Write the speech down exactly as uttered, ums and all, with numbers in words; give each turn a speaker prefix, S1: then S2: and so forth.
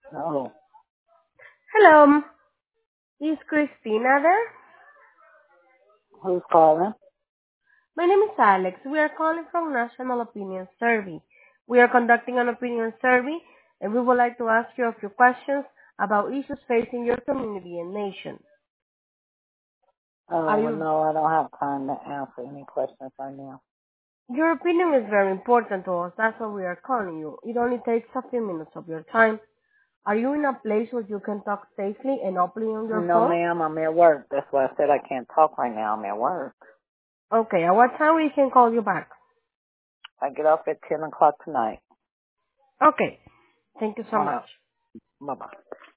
S1: Oh,
S2: Hello, is Christina there?
S1: who's calling?
S2: My name is Alex. We are calling from National Opinion Survey. We are conducting an opinion survey and we would like to ask you a few questions about issues facing your community and nation. Are
S1: Oh,
S2: you,
S1: no, I don't have time to answer any questions right now.
S2: your opinion is very important to us. That's why we are calling you. It only takes a few minutes of your time. Are you in a place where you can talk safely and openly on your
S1: No,
S2: phone?
S1: ma'am, I'm at work. That's why I said I can't talk right now. I'm at work.
S2: Okay, at what time we can call you back?
S1: I get off at ten o'clock tonight.
S2: Okay, thank you so
S1: All
S2: much.
S1: right. Bye-bye.